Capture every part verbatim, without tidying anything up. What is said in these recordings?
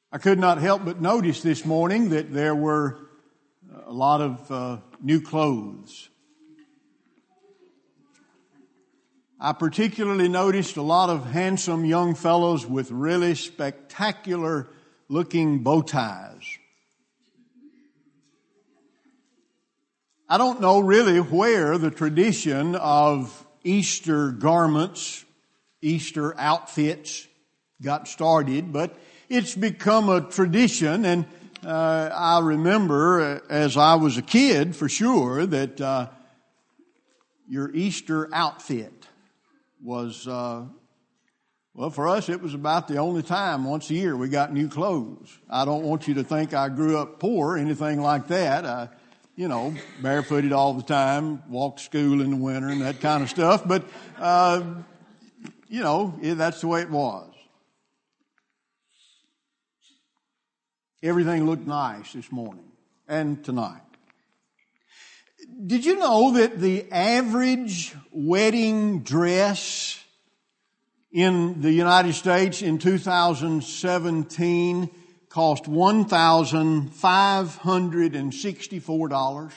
I could not help but notice this morning that there were a lot of uh, new clothes. I particularly noticed a lot of handsome young fellows with really spectacular looking bow ties. I don't know really where the tradition of Easter garments, Easter outfits got started, but it's become a tradition, and uh, I remember as I was a kid for sure that uh, your Easter outfit was, uh, well, for us it was about the only time once a year we got new clothes. I don't want you to think I grew up poor or anything like that. I, you know, barefooted all the time, walked to school in the winter and that kind of stuff, but, uh, you know, that's the way it was. Everything looked nice this morning and tonight. Did you know that the average wedding dress in the United States in two thousand seventeen cost one thousand five hundred sixty-four dollars?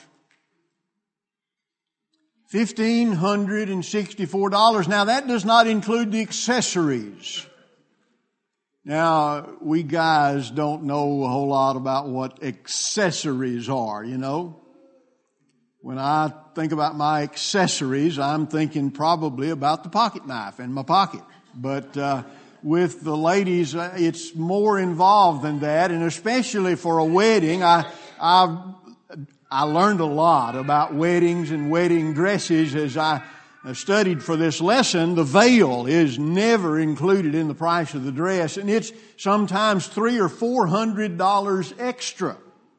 one thousand five hundred sixty-four dollars. Now that does not include the accessories. Now, we guys don't know a whole lot about what accessories are, you know. When I think about my accessories, I'm thinking probably about the pocket knife in my pocket. But uh, with the ladies, uh, it's more involved than that, and especially for a wedding, I I I learned a lot about weddings and wedding dresses as I studied for this lesson. The veil is never included in the price of the dress, and it's sometimes three or four hundred dollars extra.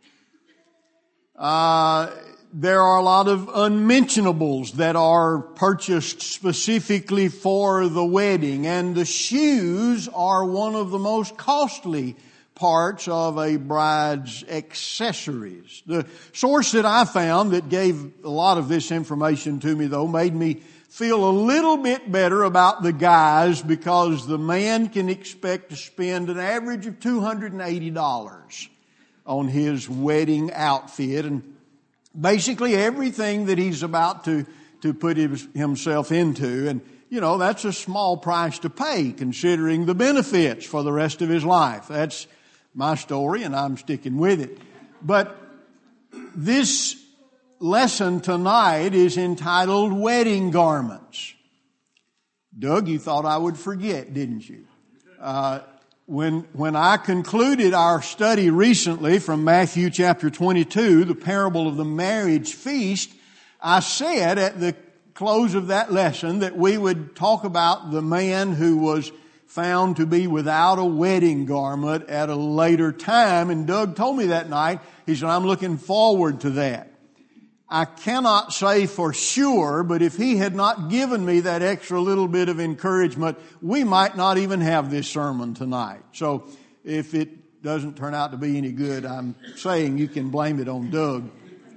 Uh, there are a lot of unmentionables that are purchased specifically for the wedding, and the shoes are one of the most costly parts of a bride's accessories. The source that I found that gave a lot of this information to me, though, made me feel a little bit better about the guys, because the man can expect to spend an average of two hundred eighty dollars on his wedding outfit, and basically everything that he's about to, to put his, himself into. And, you know, that's a small price to pay considering the benefits for the rest of his life. That's my story, and I'm sticking with it. But this lesson tonight is entitled Wedding Garments. Doug, you thought I would forget, didn't you? Uh, when, when I concluded our study recently from Matthew chapter twenty-two, the parable of the marriage feast, I said at the close of that lesson that we would talk about the man who was found to be without a wedding garment at a later time. And Doug told me that night, he said, I'm looking forward to that. I cannot say for sure, but if he had not given me that extra little bit of encouragement, we might not even have this sermon tonight. So if it doesn't turn out to be any good, I'm saying you can blame it on Doug.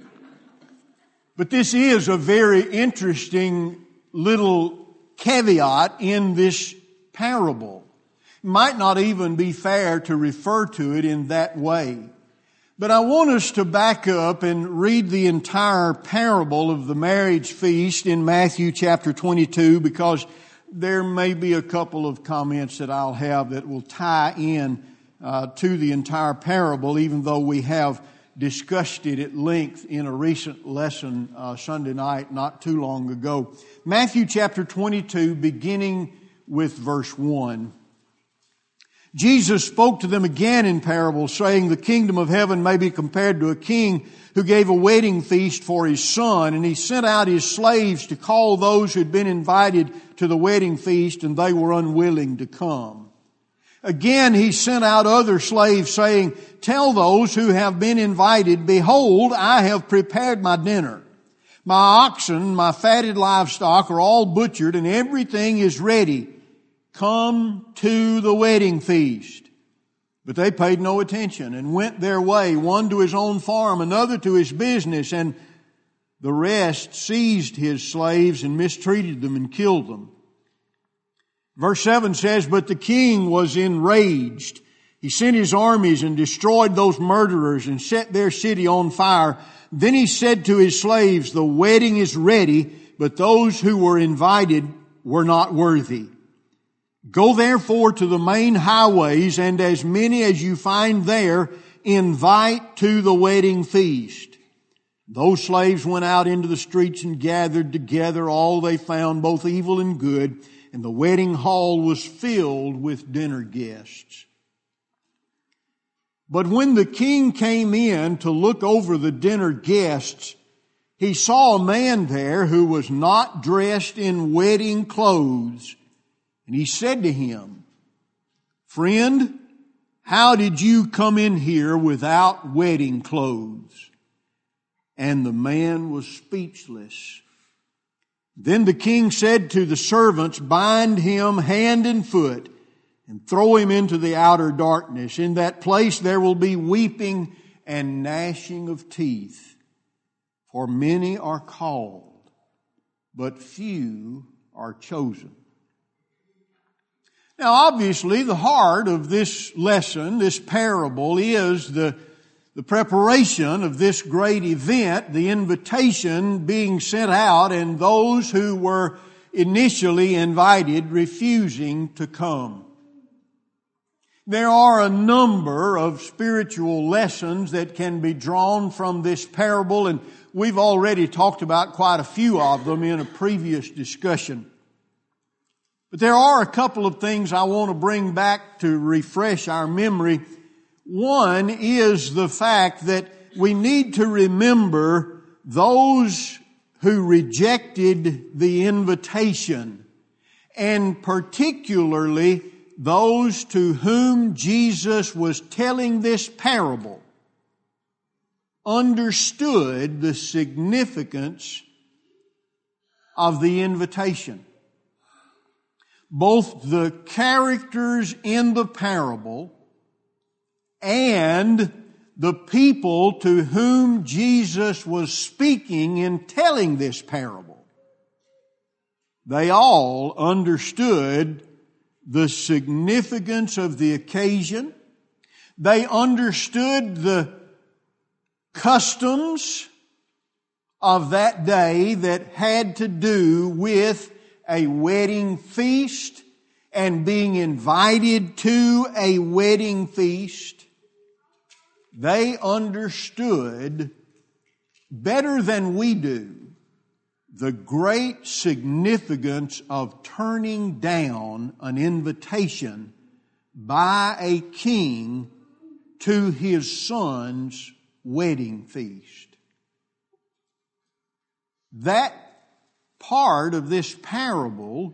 But this is a very interesting little caveat in this parable. It might not even be fair to refer to it in that way. But I want us to back up and read the entire parable of the marriage feast in Matthew chapter twenty-two, because there may be a couple of comments that I'll have that will tie in uh, to the entire parable, even though we have discussed it at length in a recent lesson uh, Sunday night not too long ago. Matthew chapter twenty-two, beginning with verse one. Jesus spoke to them again in parables, saying, the kingdom of heaven may be compared to a king who gave a wedding feast for his son, and he sent out his slaves to call those who had been invited to the wedding feast, and they were unwilling to come. Again, he sent out other slaves, saying, tell those who have been invited, behold, I have prepared my dinner. My oxen, my fatted livestock are all butchered, and everything is ready. Come to the wedding feast. But they paid no attention and went their way, one to his own farm, another to his business, and the rest seized his slaves and mistreated them and killed them. Verse seven says, but the king was enraged He sent his armies and destroyed those murderers and set their city on fire. Then he said to his slaves, the wedding is ready, but those who were invited were not worthy. Go therefore to the main highways, and as many as you find there, invite to the wedding feast. Those slaves went out into the streets and gathered together all they found, both evil and good, and the wedding hall was filled with dinner guests. But when the king came in to look over the dinner guests, he saw a man there who was not dressed in wedding clothes. And he said to him, Friend, how did you come in here without wedding clothes? And the man was speechless. Then the king said to the servants, Bind him hand and foot and throw him into the outer darkness. In that place there will be weeping and gnashing of teeth. For many are called, but few are chosen. Now obviously the heart of this lesson, this parable, is the, the preparation of this great event, the invitation being sent out, and those who were initially invited refusing to come. There are a number of spiritual lessons that can be drawn from this parable, and we've already talked about quite a few of them in a previous discussion. But there are a couple of things I want to bring back to refresh our memory. One is the fact that we need to remember those who rejected the invitation, and particularly those to whom Jesus was telling this parable understood the significance of the invitation. Both the characters in the parable and the people to whom Jesus was speaking in telling this parable, they all understood the significance of the occasion. They understood the customs of that day that had to do with a wedding feast and being invited to a wedding feast. They understood better than we do the great significance of turning down an invitation by a king to his son's wedding feast. That part of this parable,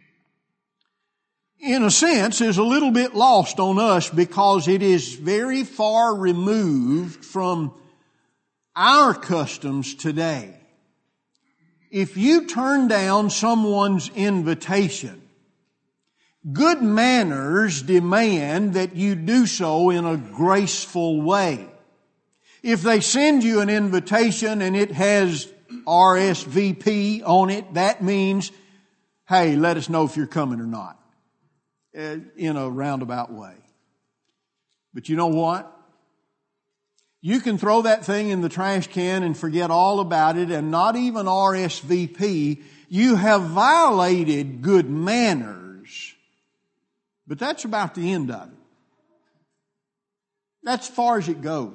in a sense, is a little bit lost on us because it is very far removed from our customs today. If you turn down someone's invitation, good manners demand that you do so in a graceful way. If they send you an invitation and it has R S V P on it, that means, hey, let us know if you're coming or not, in a roundabout way. But you know what? You can throw that thing in the trash can and forget all about it, and not even R S V P. You have violated good manners. But that's about the end of it. That's as far as it goes.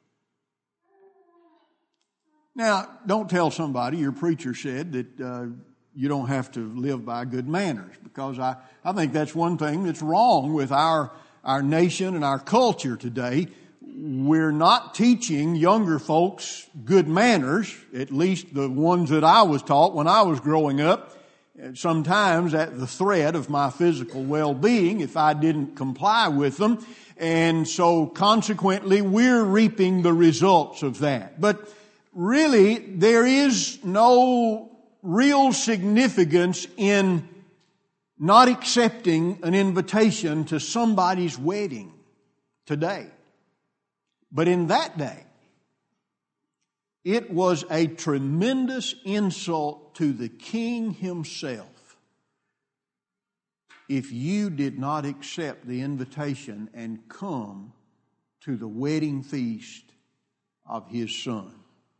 Now, don't tell somebody your preacher said that uh, you don't have to live by good manners, because I, I think that's one thing that's wrong with our, our nation and our culture today. We're not teaching younger folks good manners, at least the ones that I was taught when I was growing up, sometimes at the threat of my physical well-being if I didn't comply with them. And so consequently, we're reaping the results of that. But really, there is no real significance in not accepting an invitation to somebody's wedding today. But in that day, it was a tremendous insult to the king himself if you did not accept the invitation and come to the wedding feast of His Son?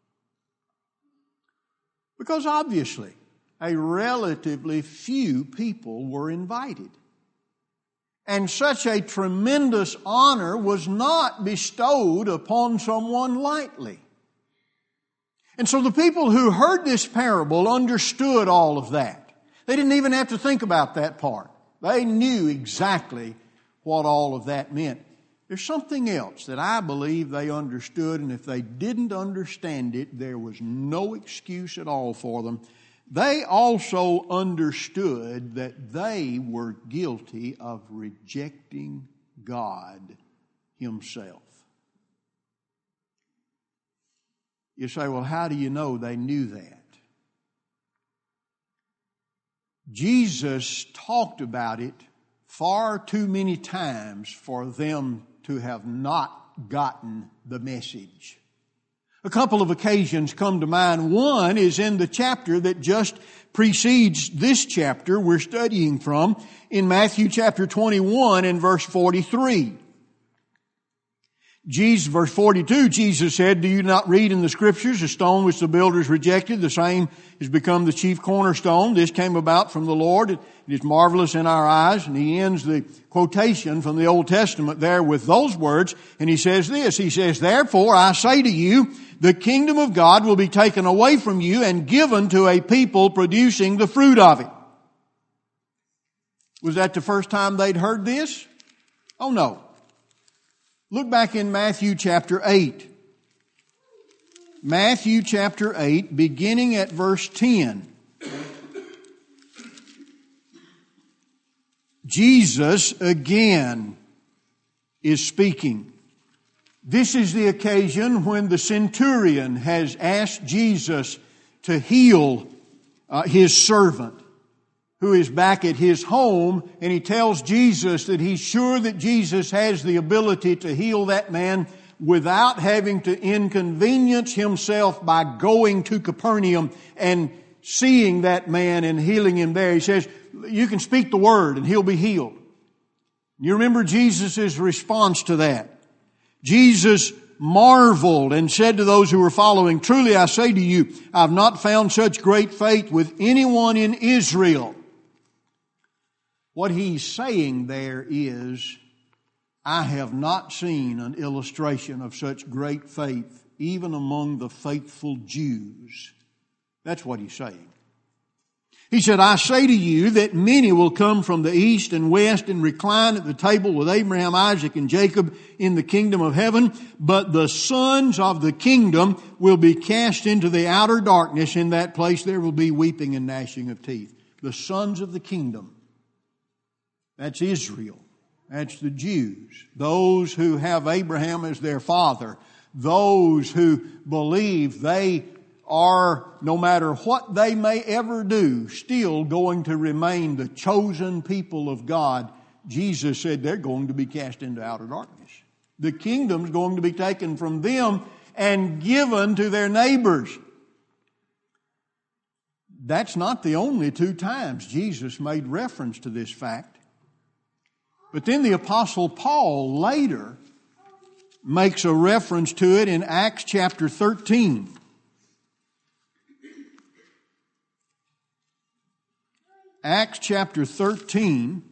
Because obviously, a relatively few people were invited. And such a tremendous honor was not bestowed upon someone lightly. And so the people who heard this parable understood all of that. They didn't even have to think about that part. They knew exactly what all of that meant. There's something else that I believe they understood, and if they didn't understand it, there was no excuse at all for them. They also understood that they were guilty of rejecting God Himself. You say, well, how do you know they knew that? Jesus talked about it far too many times for them to have not gotten the message. A couple of occasions come to mind. One is in the chapter that just precedes this chapter we're studying from, in Matthew chapter twenty-one and verse forty-three. Jesus, verse forty-two, Jesus said, "Do you not read in the Scriptures, the stone which the builders rejected, the same has become the chief cornerstone. This came about from the Lord. It is marvelous in our eyes." And he ends the quotation from the Old Testament there with those words. And he says this, he says, "Therefore I say to you, the kingdom of God will be taken away from you and given to a people producing the fruit of it." Was that the first time they'd heard this? Oh no. Look back in Matthew chapter eight. Matthew chapter eight, beginning at verse ten. Jesus again is speaking. This is the occasion when the centurion has asked Jesus to heal uh, his servant, who is back at his home, and he tells Jesus that he's sure that Jesus has the ability to heal that man without having to inconvenience himself by going to Capernaum and seeing that man and healing him there. He says, you can speak the word and he'll be healed. You remember Jesus' response to that. Jesus marveled and said to those who were following, "Truly I say to you, I have not found such great faith with anyone in Israel." What he's saying there is, I have not seen an illustration of such great faith even among the faithful Jews. That's what he's saying. He said, "I say to you that many will come from the east and west and recline at the table with Abraham, Isaac, and Jacob in the kingdom of heaven, but the sons of the kingdom will be cast into the outer darkness. In that place there will be weeping and gnashing of teeth." The sons of the kingdom. That's Israel. That's the Jews. Those who have Abraham as their father. Those who believe they are, no matter what they may ever do, still going to remain the chosen people of God. Jesus said they're going to be cast into outer darkness. The kingdom's going to be taken from them and given to their neighbors. That's not the only two times Jesus made reference to this fact. But then the Apostle Paul later makes a reference to it in Acts chapter thirteen. Acts chapter thirteen,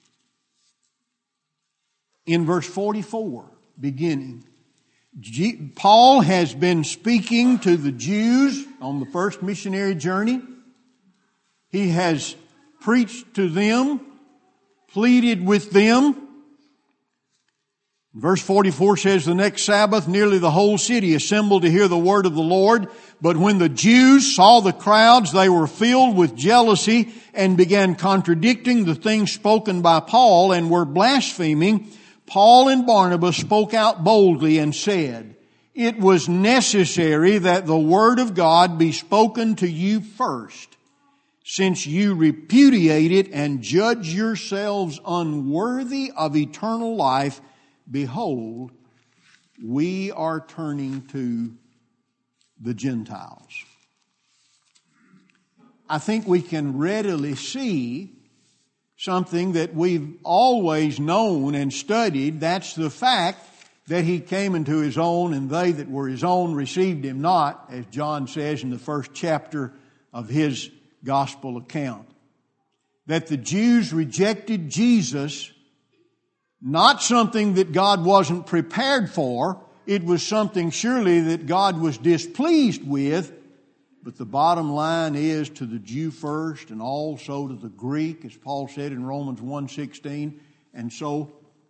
in verse forty-four, beginning. G- Paul has been speaking to the Jews on the first missionary journey. He has preached to them, pleaded with them. Verse forty-four says, "The next Sabbath nearly the whole city assembled to hear the word of the Lord. But when the Jews saw the crowds, they were filled with jealousy and began contradicting the things spoken by Paul and were blaspheming. Paul and Barnabas spoke out boldly and said, 'It was necessary that the word of God be spoken to you first. Since you repudiate it and judge yourselves unworthy of eternal life, behold, we are turning to the Gentiles.'" I think we can readily see something that we've always known and studied. That's the fact that He came into His own, and they that were His own received Him not, as John says in the first chapter of his gospel account. That the Jews rejected Jesus, not something that God wasn't prepared for. It was something surely that God was displeased with. But the bottom line is, to the Jew first and also to the Greek, as Paul said in Romans one sixteen, and so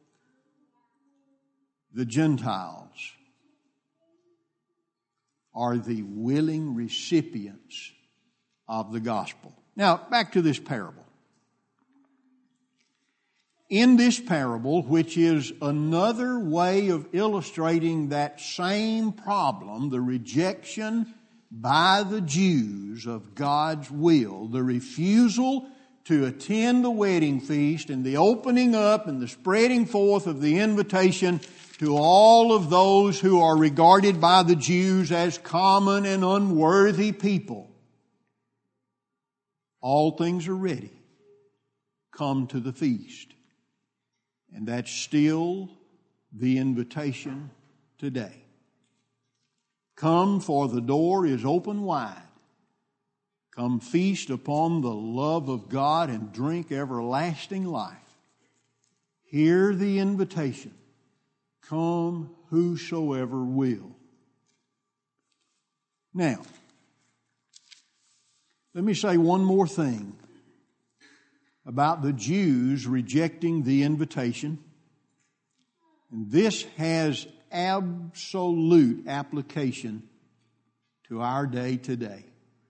the Gentiles are the willing recipients of the gospel. Now, back to this parable. In this parable, which is another way of illustrating that same problem, the rejection by the Jews of God's will, the refusal to attend the wedding feast, and the opening up and the spreading forth of the invitation to all of those who are regarded by the Jews as common and unworthy people. All things are ready. Come to the feast. And that's still the invitation today. Come, for the door is open wide. Come feast upon the love of God and drink everlasting life. Hear the invitation. Come whosoever will. Now, let me say one more thing about the Jews rejecting the invitation. And this has absolute application to our day today.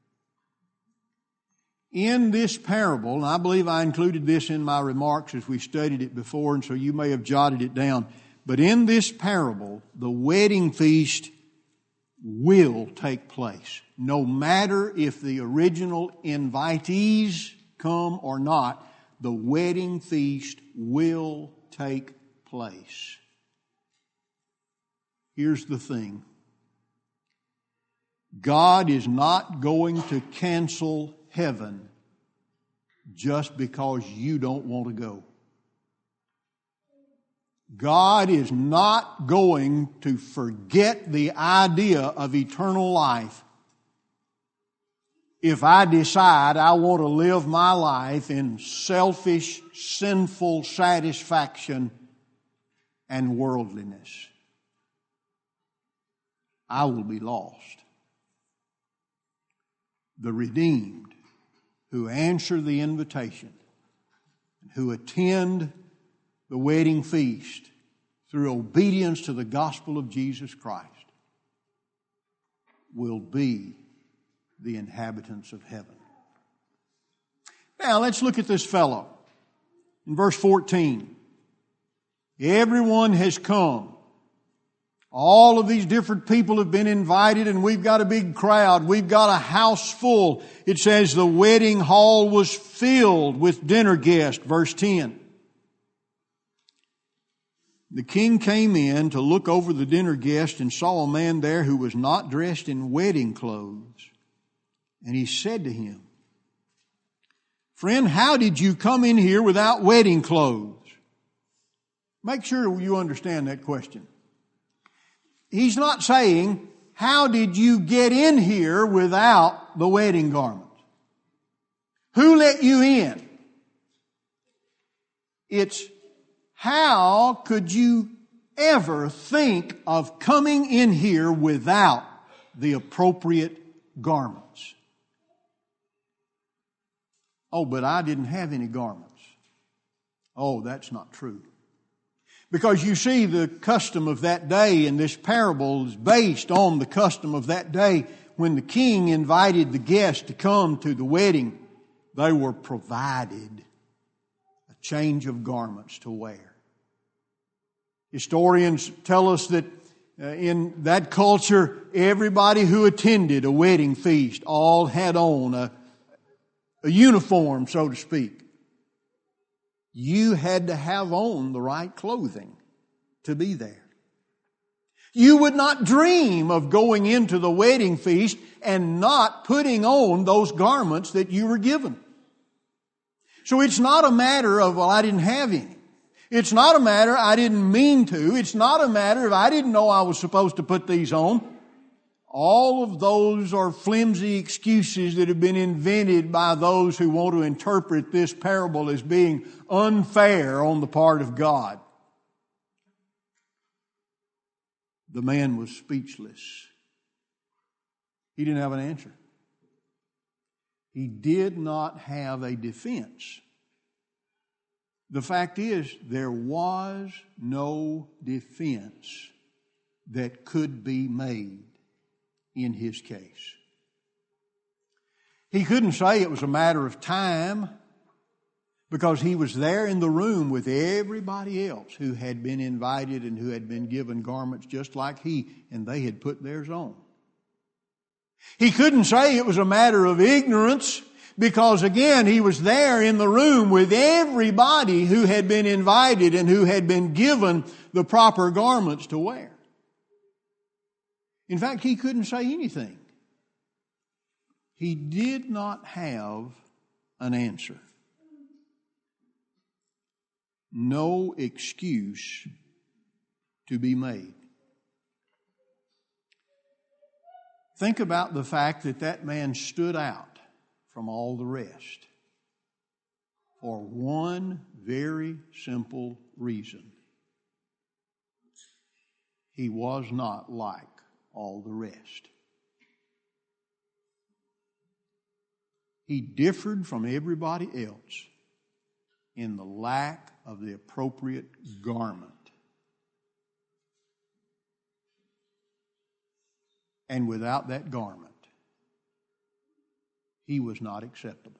In this parable, and I believe I included this in my remarks as we studied it before, and so you may have jotted it down, but in this parable, the wedding feast will take place. No matter if the original invitees come or not, the wedding feast will take place. Here's the thing. God is not going to cancel heaven just because you don't want to go. God is not going to forget the idea of eternal life if I decide I want to live my life in selfish, sinful satisfaction and worldliness. I will be lost. The redeemed who answer the invitation, who attend the wedding feast through obedience to the gospel of Jesus Christ, will be the inhabitants of heaven. Now let's look at this fellow. In verse fourteen, everyone has come. All of these different people have been invited, and we've got a big crowd. We've got a house full. It says the wedding hall was filled with dinner guests. Verse ten. The king came in to look over the dinner guests and saw a man there who was not dressed in wedding clothes. And he said to him, "Friend, how did you come in here without wedding clothes?" Make sure you understand that question. He's not saying, how did you get in here without the wedding garments? Who let you in? It's, how could you ever think of coming in here without the appropriate garments? Oh, but I didn't have any garments. Oh, that's not true. Because you see, the custom of that day in this parable is based on the custom of that day when the king invited the guests to come to the wedding. They were provided a change of garments to wear. Historians tell us that uh, in that culture, everybody who attended a wedding feast all had on a, a uniform, so to speak. You had to have on the right clothing to be there. You would not dream of going into the wedding feast and not putting on those garments that you were given. So it's not a matter of, well, I didn't have any. It's not a matter I didn't mean to. It's not a matter of I didn't know I was supposed to put these on. All of those are flimsy excuses that have been invented by those who want to interpret this parable as being unfair on the part of God. The man was speechless. He didn't have an answer. He did not have a defense. The fact is, there was no defense that could be made in his case. He couldn't say it was a matter of time because he was there in the room with everybody else who had been invited and who had been given garments just like he, and they had put theirs on. He couldn't say it was a matter of ignorance because, again, he was there in the room with everybody who had been invited and who had been given the proper garments to wear. In fact, he couldn't say anything. He did not have an answer. No excuse to be made. Think about the fact that that man stood out from all the rest for one very simple reason. He was not like all the rest. He differed from everybody else in the lack of the appropriate garment. And without that garment, he was not acceptable.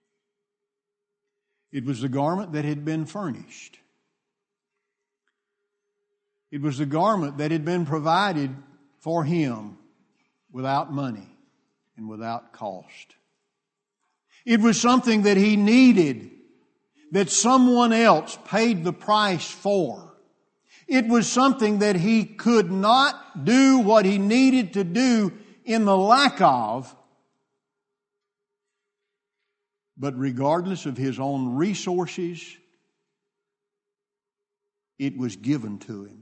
It was the garment that had been furnished. It was the garment that had been provided for him without money and without cost. It was something that he needed, that someone else paid the price for. It was something that he could not do what he needed to do in the lack of, but regardless of his own resources, it was given to him.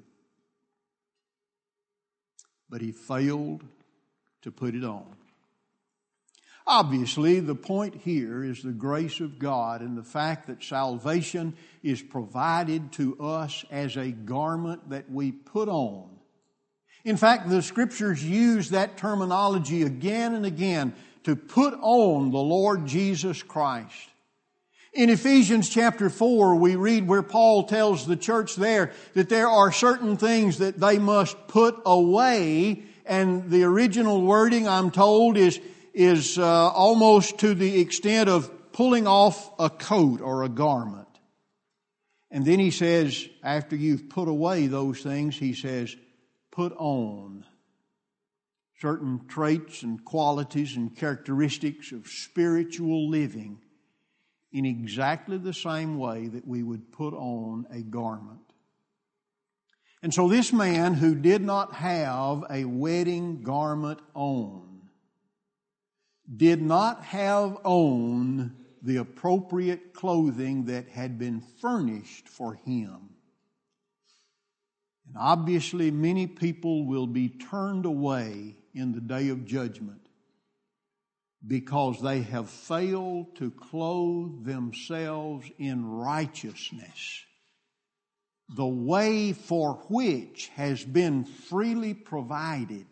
But he failed to put it on. Obviously, the point here is the grace of God and the fact that salvation is provided to us as a garment that we put on. In fact, the Scriptures use that terminology again and again, to put on the Lord Jesus Christ. In Ephesians chapter four, we read where Paul tells the church there that there are certain things that they must put away, and the original wording, I'm told, is is uh, almost to the extent of pulling off a coat or a garment. And then he says, after you've put away those things, he says, put on certain traits and qualities and characteristics of spiritual living in exactly the same way that we would put on a garment. And so this man who did not have a wedding garment on did not have on the appropriate clothing that had been furnished for him. And obviously many people will be turned away in the day of judgment because they have failed to clothe themselves in righteousness, the way for which has been freely provided.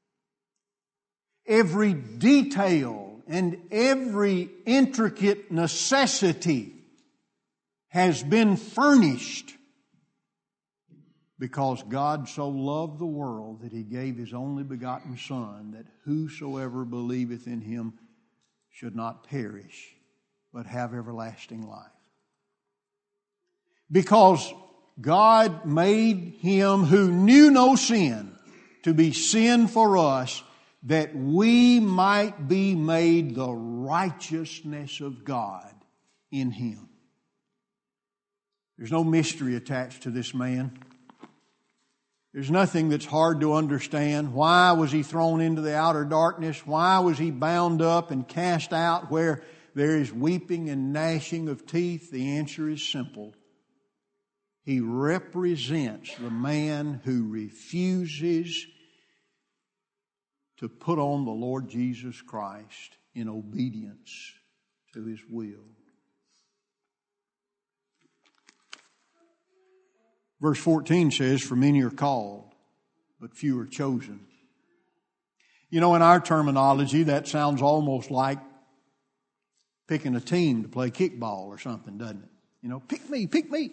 Every detail and every intricate necessity has been furnished because God so loved the world that He gave His only begotten Son, that whosoever believeth in Him should not perish, but have everlasting life. Because God made Him who knew no sin to be sin for us, that we might be made the righteousness of God in Him. There's no mystery attached to this man. There's nothing that's hard to understand. Why was he thrown into the outer darkness? Why was he bound up and cast out where there is weeping and gnashing of teeth, the answer is simple. He represents the man who refuses to put on the Lord Jesus Christ in obedience to His will. Verse fourteen says, "For many are called, but few are chosen." You know, in our terminology, that sounds almost like picking a team to play kickball or something, doesn't it? You know, pick me, pick me.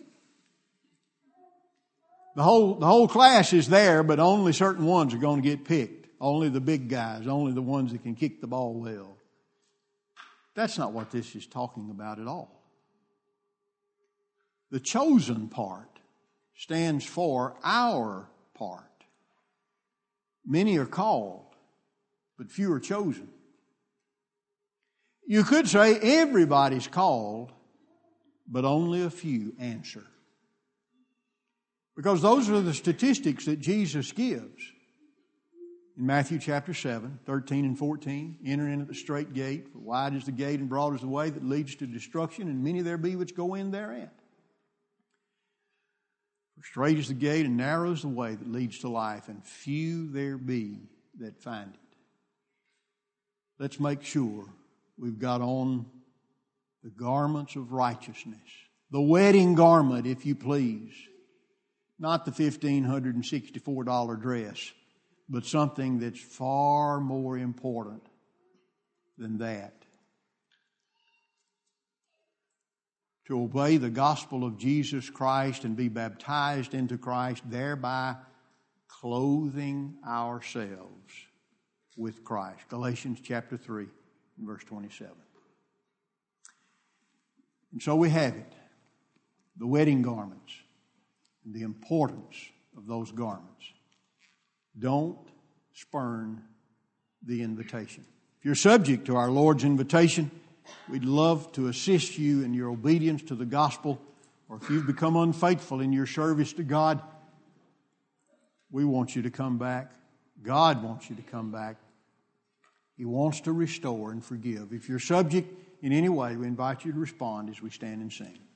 The whole, the whole class is there, but only certain ones are going to get picked. Only the big guys, only the ones that can kick the ball well. That's not what this is talking about at all. The chosen part stands for our part. Many are called, but few are chosen. You could say everybody's called, but only a few answer. Because those are the statistics that Jesus gives. In Matthew chapter seven, thirteen and fourteen, "Enter in at the straight gate, for wide is the gate and broad is the way that leads to destruction, and many there be which go in thereat. For straight is the gate and narrow is the way that leads to life, and few there be that find it." Let's make sure we've got on the garments of righteousness. The wedding garment, if you please. Not the fifteen sixty-four dollars dress, but something that's far more important than that. To obey the gospel of Jesus Christ and be baptized into Christ, thereby clothing ourselves with Christ. Galatians chapter three, verse twenty-seven. And so we have it. The wedding garments. And the importance of those garments. Don't spurn the invitation. If you're subject to our Lord's invitation, we'd love to assist you in your obedience to the gospel. Or if you've become unfaithful in your service to God, we want you to come back. God wants you to come back. He wants to restore and forgive. If you're subject in any way, we invite you to respond as we stand and sing.